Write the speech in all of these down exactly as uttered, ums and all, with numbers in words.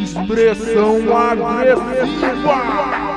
Expressão agressiva.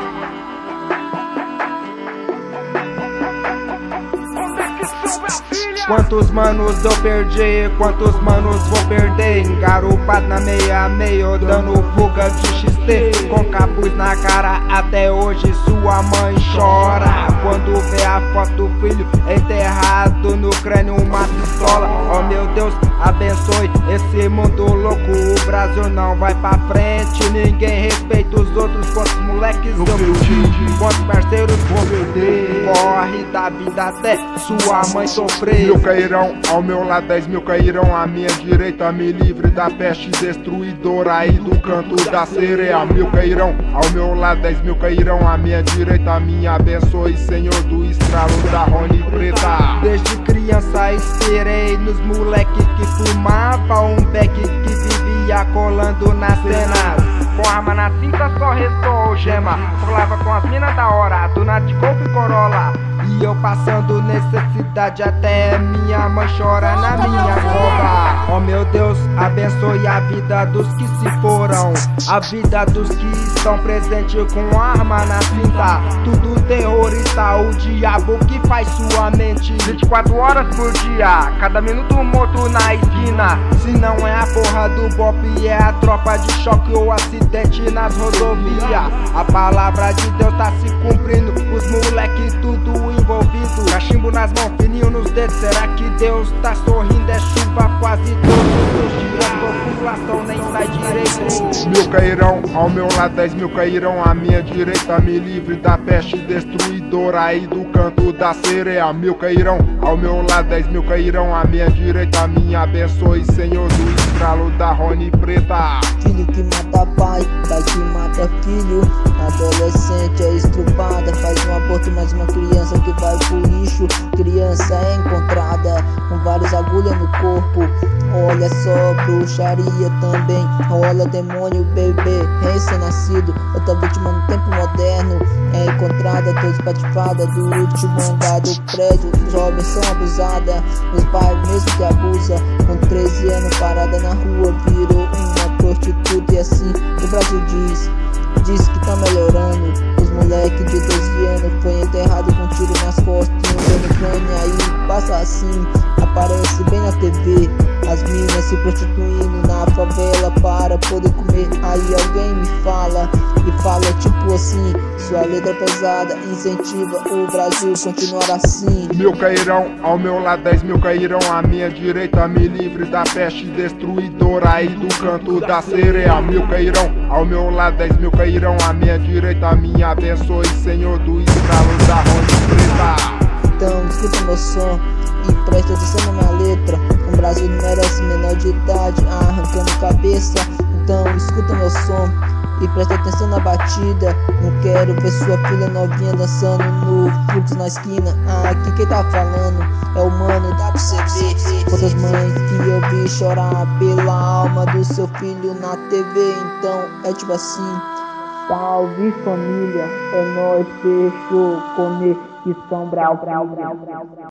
Quantos manos eu perdi, quantos manos vou perder? Engarupado na meia meio, dando fuga de X T. Com capuz na cara, até hoje sua mãe chora quando vê a foto do filho enterrado no crânio uma pistola. Oh meu Deus, abençoe esse mundo louco. O Brasil não vai pra frente, ninguém respeita os outros. Quantos moleques eu perdi, quantos parceiros vou perder? Corre da vida até sua mãe sofrer. Mil cairão ao meu lado, dez mil cairão à minha direita. Me livre da peste destruidora aí do canto da sereia. Mil cairão ao meu lado, dez mil cairão à minha direita. Me abençoe, Senhor, do estralo da Rony Preta. Desde criança esperei nos moleque que fumava um beck que vivia colando nas cenas. Com arma na cinta só restou gema. Colava com as minas da hora, dona de Golf e Corolla. E eu passando necessidade, até minha mãe chora na minha cova. Oh meu Deus, abençoe a vida dos que se foram, a vida dos que estão presentes com arma na cinta. Tudo terrorista, o diabo que faz sua mente vinte e quatro horas por dia, cada minuto morto na esquina. Se não é a porra do bop, é a tropa de choque ou acidente nas rodovias. A palavra de Deus tá se cumprindo, os moleques tudo envolvido, cachimbo nas mãos, fininho nos dedos. Será que Deus tá sorrindo? É chuva quase todos os dias, população nem sai direito. Mil cairão ao meu lado, dez mil cairão à minha direita. Me livre da peste destruidora aí do canto da sereia. Mil cairão ao meu lado, dez mil cairão à minha direita. Me abençoe, Senhor, do estralo da Rony Preta. Filho que mata pai, pai que mata filho. Adolescente é estrupada, faz um aborto, mais uma criança que vai pro lixo. Criança é encontrada com várias agulhas no corpo. Olha só, bruxaria também. Olha demônio, bebê recém-nascido. Outra vítima no tempo moderno é encontrada, toda espatifada do último andar do prédio. Jovens são abusadas, os pais mesmo que abusa. Com treze anos parada na rua, virou uma prostituta. E assim o Brasil diz, diz que tá melhorando. Os moleque de doze anos foi enterrado com um tiro nas costas e um no crânio. Aí passa assim, aparece bem na T V as minas se prostituindo na favela para poder comer. Aí alguém me fala, e fala tipo assim: sua letra pesada incentiva o Brasil continuar assim. Mil cairão ao meu lado, dez mil cairão à minha direita. Me livre da peste destruidora aí do canto da sereia. Mil cairão ao meu lado, dez mil cairão à minha direita. Me abençoe, Senhor, do estralo da Rony Preta. Então escuta meu som e presta atenção na minha letra. O Brasil não merece menor de idade arrancando cabeça. Então escuta meu som e presta atenção na batida. Não quero ver sua filha novinha dançando no fluxo na esquina. Ah, aqui quem tá falando é o mano, dá pra você ver quantas mães que eu vi chorar pela alma do seu filho na T V. Então é tipo assim: salve família, é nóis, fechou, conexão brau, brau, brau, brau.